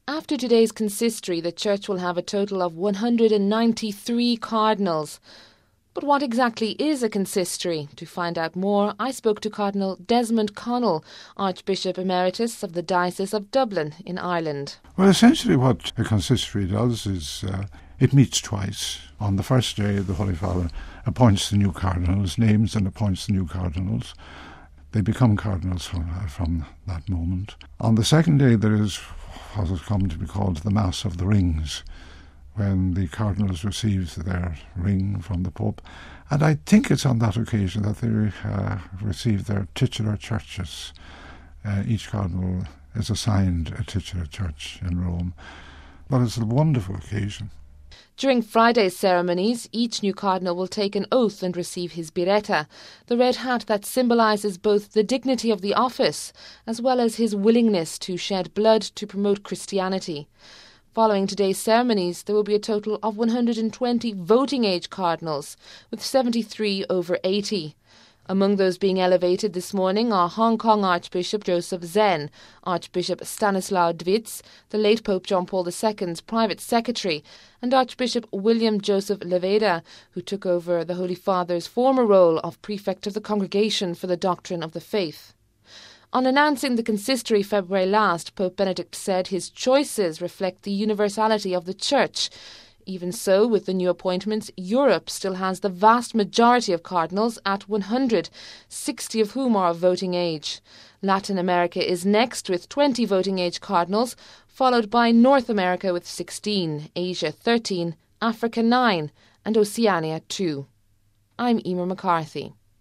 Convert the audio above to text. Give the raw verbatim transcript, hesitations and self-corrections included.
After today's consistory, the Church will have a total of one hundred ninety-three cardinals. But what exactly is a consistory? To find out more, I spoke to Cardinal Desmond Connell, Archbishop Emeritus of the Diocese of Dublin in Ireland. Well, essentially what a consistory does is uh, it meets twice. On the first day, the Holy Father appoints the new cardinals, names and appoints the new cardinals. They become cardinals from, uh, from that moment. On the second day, there is what has come to be called the Mass of the Rings, when the cardinals receive their ring from the Pope. And I think it's on that occasion that they uh, receive their titular churches. Uh, each cardinal is assigned a titular church in Rome. But it's a wonderful occasion. During Friday's ceremonies, each new cardinal will take an oath and receive his biretta, the red hat that symbolises both the dignity of the office as well as his willingness to shed blood to promote Christianity. Following today's ceremonies, there will be a total of one hundred twenty voting-age cardinals, with seventy-three over eighty. Among those being elevated this morning are Hong Kong Archbishop Joseph Zen, Archbishop Stanislaw Dwitz, the late Pope John Paul the Second's private secretary, and Archbishop William Joseph Leveda, who took over the Holy Father's former role of Prefect of the Congregation for the Doctrine of the Faith. On announcing the consistory February last, Pope Benedict said his choices reflect the universality of the Church. Even so, with the new appointments, Europe still has the vast majority of cardinals at one hundred, sixty of whom are of voting age. Latin America is next with twenty voting age cardinals, followed by North America with sixteen, Asia thirteen, Africa nine, and Oceania two. I'm Emer McCarthy.